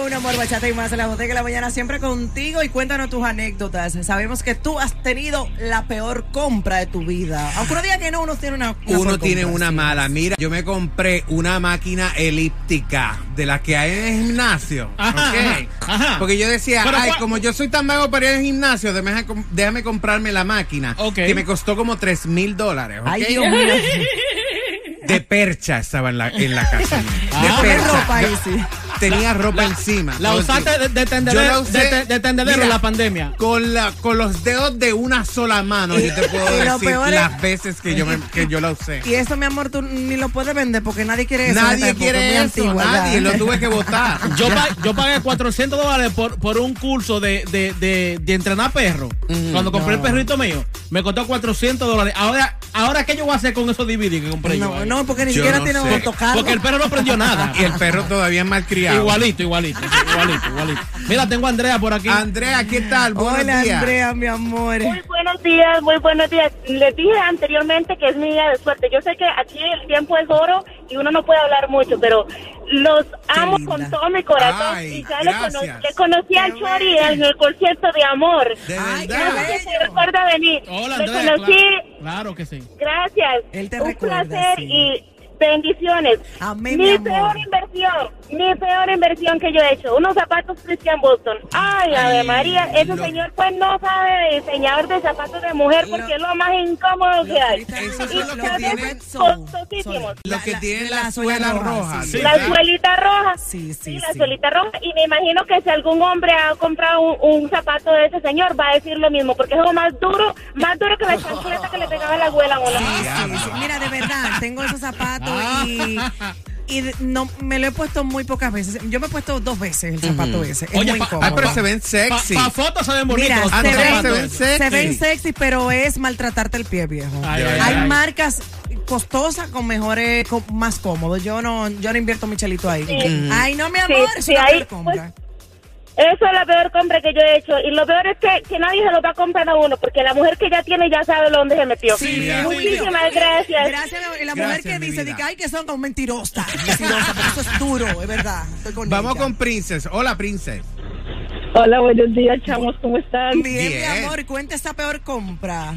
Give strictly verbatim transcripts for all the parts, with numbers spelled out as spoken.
uno, amor, bachata y más en la Bodega de la Mañana, siempre contigo. Y cuéntanos tus anécdotas. Sabemos que tú has tenido la peor compra de tu vida. Aunque uno diga que no, uno tiene una, una Uno tiene compra, una sí. mala. Mira, yo me compré una máquina elíptica de las que hay en el gimnasio. Ajá, ¿Okay? ajá, ajá. Porque yo decía, Pero, ay, ¿cuál? como yo soy tan vago para ir al gimnasio, déjame, déjame comprarme la máquina. Ok. Que me costó como tres mil dólares. Ay, Dios mío. De percha estaba en la, en la casa. Ah, de Poner percha. ropa ahí, sí. Tenía ropa encima. La Entonces, usaste de, de yo tendedero, la usé, de, te- de tendedero mira, en la pandemia. Con, la, con los dedos de una sola mano, yo te puedo Y lo decir peor es- las veces que yo, me, que yo la usé. Y eso, mi amor, tú ni lo puedes vender porque nadie quiere eso. Nadie neta, porque quiere es muy eso, antigua, nadie, ya. lo tuve que votar. Yo, pa- yo pagué cuatrocientos dólares por, por un curso de, de, de, de entrenar perros. Mm, Cuando compré no. el perrito mío, me costó cuatrocientos dólares. Ahora, ahora ¿qué yo voy a hacer con esos D V D que compré yo? No, ahí? no, porque ni Yo siquiera no tiene sé. donde tocarlo. Porque el perro no aprendió nada. Y el perro todavía es malcriado. Igualito, igualito, sí, igualito, igualito. Mira, tengo a Andrea por aquí. Andrea, ¿qué tal? Buenos Hola, días. Andrea, mi amor. Muy buenos días, muy buenos días. Les dije anteriormente que es mi día de suerte. Yo sé que aquí el tiempo es oro y uno no puede hablar mucho, pero los amo linda. con todo mi corazón. Ay, y ya le, gracias. cono- le conocí Qué al Chori bello. en el concierto de amor. De Ay, verdad. No sé si se bello. recuerda de mí. Hola, Le Andrea. conocí, Claro, claro que sí. gracias. Él te Un recuerda, placer sí. y bendiciones. Amén, mi mi amor. peor inversión, mi peor inversión que yo he hecho, unos zapatos Christian Boston. Ay, Ave María, ese lo- señor pues no sabe de diseñador de zapatos de mujer Lo- porque es lo más incómodo que hay. Esos Y son los que cada vez tienen- costosísimos. Los que La- tienen la- la, la suela suela roja, roja. sí. La ¿verdad? suelita roja. Sí, sí, la sí. suelita roja. Y me imagino que si algún hombre ha comprado un, un zapato de ese señor, va a decir lo mismo, porque es lo más duro, más duro que la chancleta que le pegaba la abuela a uno. Sí, sí, sí. Mira, de verdad, tengo esos zapatos y, y de- no me lo he puesto muy pocas veces. Yo me he puesto dos veces el zapato ese. Es Oye, muy pa- incómodo. Ah, pero se ven Para sexy. pa fotos se ven bonitos. Mira, los se, Andrea, zapatos. se ven sexy. se ven sexy, pero es maltratarte el pie, viejo. Ay, ay, Hay ay. marcas costosas con mejores, con más cómodos. Yo no, yo no invierto mi chelito ahí. Sí. Ay, no, mi amor, Sí, es sí, una ahí, peor compra. Eso es la peor compra que yo he hecho. Y lo peor es que, que nadie se lo va a comprar a uno, porque la mujer que ya tiene ya sabe dónde se metió. Sí, Muchísimas gracias. Gracias, mi amor. Y la Gracias, mujer que mi dice vida. de que, ay, que son como mentirosas. Mentirosas, pero eso es duro, es verdad. Estoy con Vamos ella. con Princess. Hola, Princess. Hola, buenos días, chamos, ¿cómo están? Bien, Bien. mi amor, cuenta esa peor compra.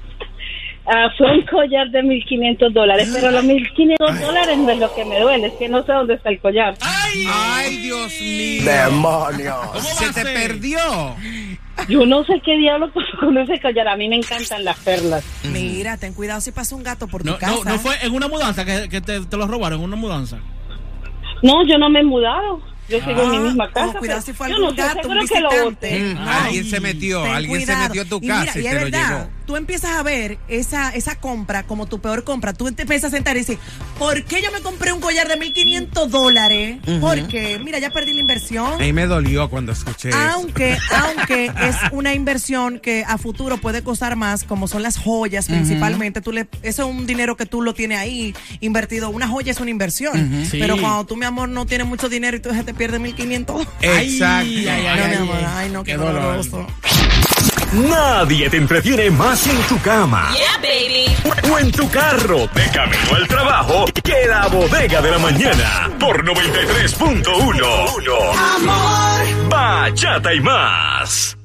Ah, fue un collar de mil quinientos dólares, pero los mil quinientos dólares no es lo que me duele, es que no sé dónde está el collar. ¡Ay! Ay, Dios mío. ¡Demonios! ¿Cómo va Se a te ser? perdió. Yo no sé qué diablo pasó con ese collar, a mí me encantan las perlas. Mira, ten cuidado si pasa un gato por No, tu casa. no, no fue en una mudanza que, que te, te lo robaron, en una mudanza. No, yo no me he mudado. Yo sigo en mi Ah, misma ojo, casa. cuidado pero si fue yo algún no sé, gato, un seguro que lo visitante. boté. Mm, No. alguien se metió, Ten alguien se cuidado. metió a tu Y casa mira, y, y es te lo verdad, llevó. tú empiezas a ver esa, esa compra como tu peor compra. Tú te empiezas a sentar y dices, ¿por qué yo me compré un collar de mil quinientos dólares? Porque, mira, ya perdí la inversión. A mí me dolió cuando escuché eso. Aunque, aunque es una inversión que a futuro puede costar más, como son las joyas principalmente, tú le, eso es un dinero que tú lo tienes ahí invertido. Una joya es una inversión. Sí. Pero cuando tú, mi amor, no tienes mucho dinero y tú te pierdes mil quinientos. Exacto. Ay, ay, ay, no, mi ay, amor, ay. ay, no, qué, Qué dolor. doloroso. Nadie te entretiene más en tu cama. Yeah, baby. O en tu carro, de camino al trabajo, que la Bodega de la Mañana. Por noventa y tres punto uno. Amor. Bachata y más.